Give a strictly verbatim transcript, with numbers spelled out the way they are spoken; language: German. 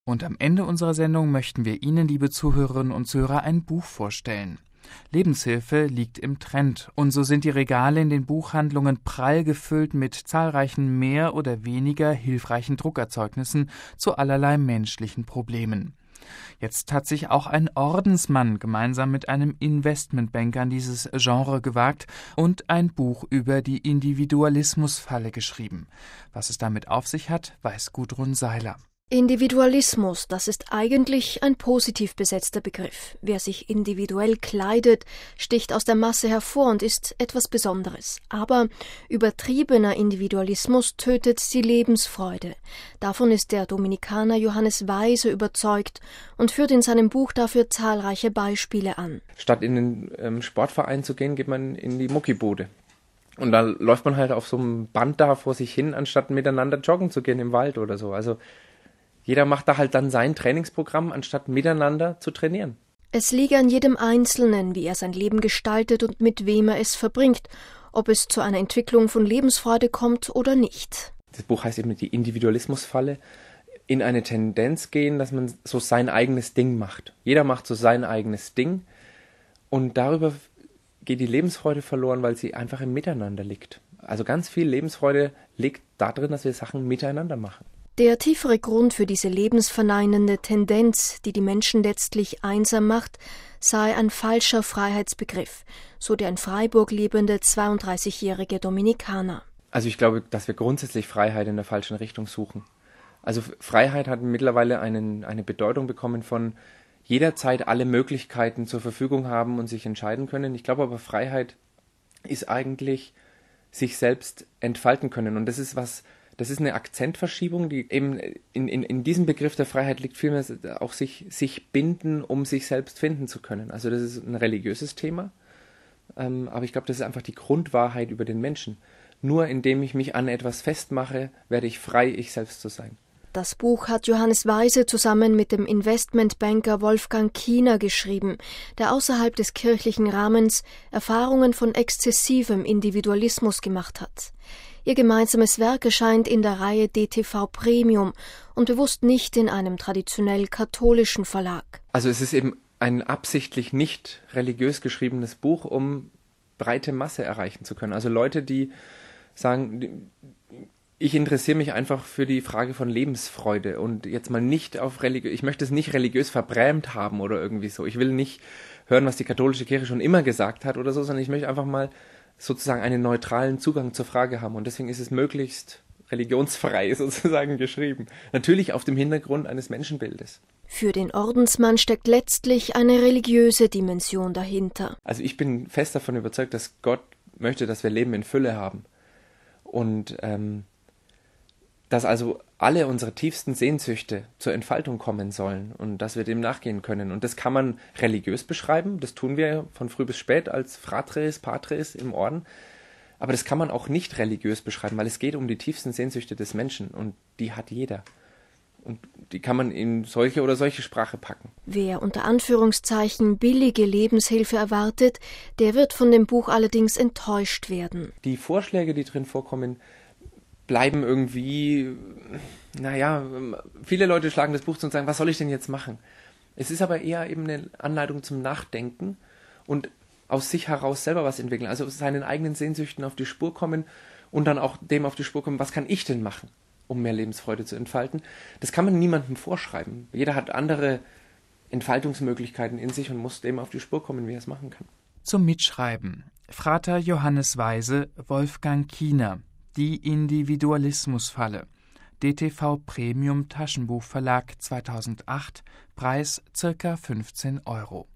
Und am Ende unserer Sendung möchten wir Ihnen, liebe Zuhörerinnen und Zuhörer, ein Buch vorstellen. Lebenshilfe liegt im Trend und so sind die Regale in den Buchhandlungen prall gefüllt mit zahlreichen mehr oder weniger hilfreichen Druckerzeugnissen zu allerlei menschlichen Problemen. Jetzt hat sich auch ein Ordensmann gemeinsam mit einem Investmentbanker an dieses Genre gewagt und ein Buch über die Individualismusfalle geschrieben. Was es damit auf sich hat, weiß Gudrun Seiler. Individualismus, das ist eigentlich ein positiv besetzter Begriff. Wer sich individuell kleidet, sticht aus der Masse hervor und ist etwas Besonderes. Aber übertriebener Individualismus tötet die Lebensfreude. Davon ist der Dominikaner Johannes Weise überzeugt und führt in seinem Buch dafür zahlreiche Beispiele an. Statt in den ähm, Sportverein zu gehen, geht man in die Muckibude. Und da läuft man halt auf so einem Band da vor sich hin, anstatt miteinander joggen zu gehen im Wald oder so. Also jeder macht da halt dann sein Trainingsprogramm, anstatt miteinander zu trainieren. Es liege an jedem Einzelnen, wie er sein Leben gestaltet und mit wem er es verbringt, ob es zu einer Entwicklung von Lebensfreude kommt oder nicht. Das Buch heißt eben die Individualismusfalle. In eine Tendenz gehen, dass man so sein eigenes Ding macht. Jeder macht so sein eigenes Ding und darüber geht die Lebensfreude verloren, weil sie einfach im Miteinander liegt. Also ganz viel Lebensfreude liegt darin, dass wir Sachen miteinander machen. Der tiefere Grund für diese lebensverneinende Tendenz, die die Menschen letztlich einsam macht, sei ein falscher Freiheitsbegriff, so der in Freiburg lebende zweiunddreißigjährige Dominikaner. Also ich glaube, dass wir grundsätzlich Freiheit in der falschen Richtung suchen. Also Freiheit hat mittlerweile einen, eine Bedeutung bekommen von jederzeit alle Möglichkeiten zur Verfügung haben und sich entscheiden können. Ich glaube aber, Freiheit ist eigentlich sich selbst entfalten können. Und das ist was, das ist eine Akzentverschiebung, die eben in, in, in diesem Begriff der Freiheit liegt vielmehr auch sich, sich binden, um sich selbst finden zu können. Also das ist ein religiöses Thema, ähm, aber ich glaube, das ist einfach die Grundwahrheit über den Menschen. Nur indem ich mich an etwas festmache, werde ich frei, ich selbst zu sein. Das Buch hat Johannes Weise zusammen mit dem Investmentbanker Wolfgang Kiener geschrieben, der außerhalb des kirchlichen Rahmens Erfahrungen von exzessivem Individualismus gemacht hat. Ihr gemeinsames Werk erscheint in der Reihe D T V Premium und bewusst nicht in einem traditionell katholischen Verlag. Also es ist eben ein absichtlich nicht religiös geschriebenes Buch, um breite Masse erreichen zu können. Also Leute, die sagen, ich interessiere mich einfach für die Frage von Lebensfreude und jetzt mal nicht auf religiös, ich möchte es nicht religiös verbrämt haben oder irgendwie so. Ich will nicht hören, was die katholische Kirche schon immer gesagt hat oder so, sondern ich möchte einfach mal sozusagen einen neutralen Zugang zur Frage haben und deswegen ist es möglichst religionsfrei sozusagen geschrieben. Natürlich auf dem Hintergrund eines Menschenbildes. Für den Ordensmann steckt letztlich eine religiöse Dimension dahinter. Also ich bin fest davon überzeugt, dass Gott möchte, dass wir Leben in Fülle haben und ähm, dass also alle unsere tiefsten Sehnsüchte zur Entfaltung kommen sollen und dass wir dem nachgehen können. Und das kann man religiös beschreiben, das tun wir von früh bis spät als Fratres, Patres im Orden, aber das kann man auch nicht religiös beschreiben, weil es geht um die tiefsten Sehnsüchte des Menschen und die hat jeder. Und die kann man in solche oder solche Sprache packen. Wer unter Anführungszeichen billige Lebenshilfe erwartet, der wird von dem Buch allerdings enttäuscht werden. Die Vorschläge, die drin vorkommen, bleiben irgendwie, naja, viele Leute schlagen das Buch zu und sagen, was soll ich denn jetzt machen? Es ist aber eher eben eine Anleitung zum Nachdenken und aus sich heraus selber was entwickeln, also seinen eigenen Sehnsüchten auf die Spur kommen und dann auch dem auf die Spur kommen, was kann ich denn machen, um mehr Lebensfreude zu entfalten? Das kann man niemandem vorschreiben. Jeder hat andere Entfaltungsmöglichkeiten in sich und muss dem auf die Spur kommen, wie er es machen kann. Zum Mitschreiben: Frater Johannes Weise, Wolfgang Kiener. Die Individualismusfalle. D T V Premium Taschenbuchverlag zweitausendacht. Preis ca. fünfzehn Euro.